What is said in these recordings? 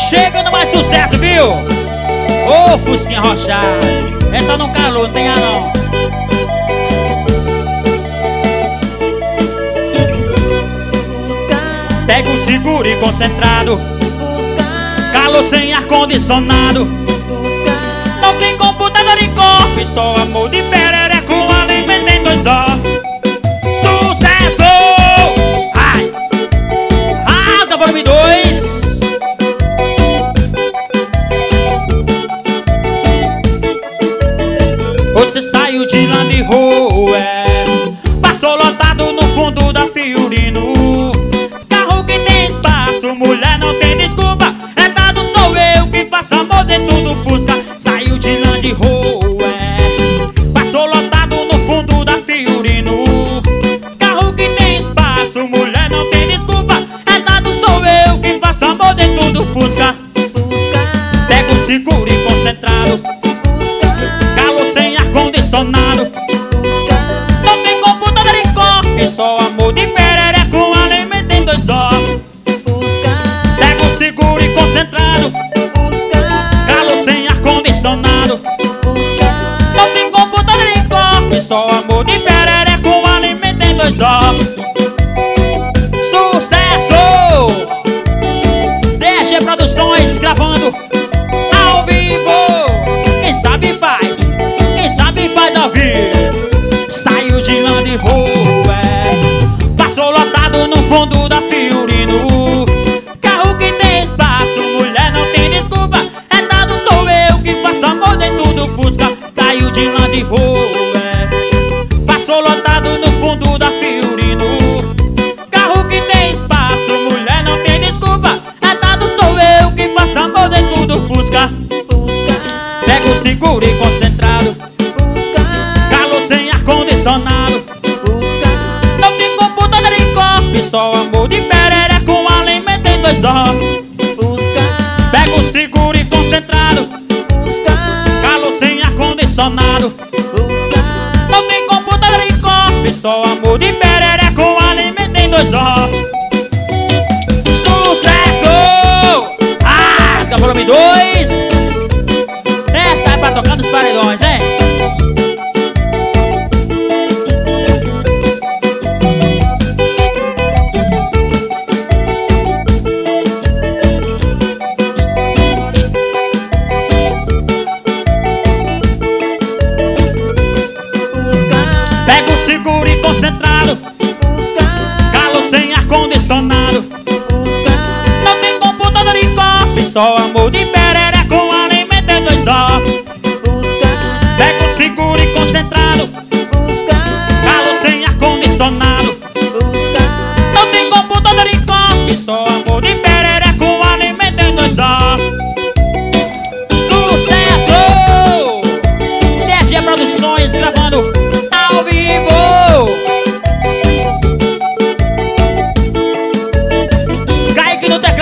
Chegando mais sucesso, viu? Ô, Fusquinha Rochado. Essa não calou, não tem ar não. Pega o seguro e concentrado. Calor sem ar-condicionado. Não tem computador em corpo, só amor de perereco, alimento em 2 horas. Sucesso! Ai! Rasga volume 2. Você saiu de Land Rover, passou lotado no fundo da Fiorino. Carro que tem espaço, mulher não tem desculpa. É dado, sou eu que faço amor dentro do Fusca. Saiu de Land Rover, passou lotado no fundo da Fiorino. Carro que tem espaço, mulher não tem desculpa. É dado, sou eu que faço amor dentro do Fusca. Pega o seguro e concentrado. Condicionado. Não tem computador em corpo, só amor de perereco, alimento em 2 horas. Pega o seguro e concentrado. Calor sem ar-condicionado. Não tem computador em corpo, só amor de perereco, alimento em 2 horas. Sucesso! DG Produções gravando ao vivo. Quem sabe faz. Saiu de Land Rover, passou lotado no fundo da Fiorino. Carro que tem espaço, mulher não tem desculpa. É dado, sou eu que faço amor dentro do Fusca. Saiu de Land Rover, passou lotado no fundo da Fiorino. Carro que tem espaço, mulher não tem desculpa. É dado, sou eu que faço amor dentro do Fusca. Pega o seguro e concentrado. Condicionado. Não tem computador em corpo, só amor de perereco, alimento em 2 horas. Pega o seguro e concentrado. Calor sem ar-condicionado. Não tem computador em corpo, só amor de perereco, alimento em 2 horas. Sucesso! Rasga volume 2. Essa é pra tocar nos paredões, hein? Concentrado, calor sem ar-condicionado. Não tem computador em corpo, só amor de perereco, alimento em 2 horas. Pega o seguro e concentrado. Calor sem ar-condicionado. Não tem computador em corpo, só amor de perereco, alimento em 2 horas. Sucesso! DG Produções gravando ao vivo.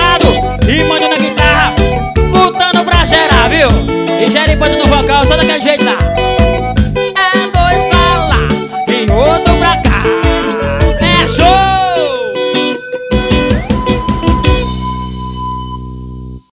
E manda na guitarra, botando pra gerar, viu? E Jerry bota no vocal, só daquele jeito.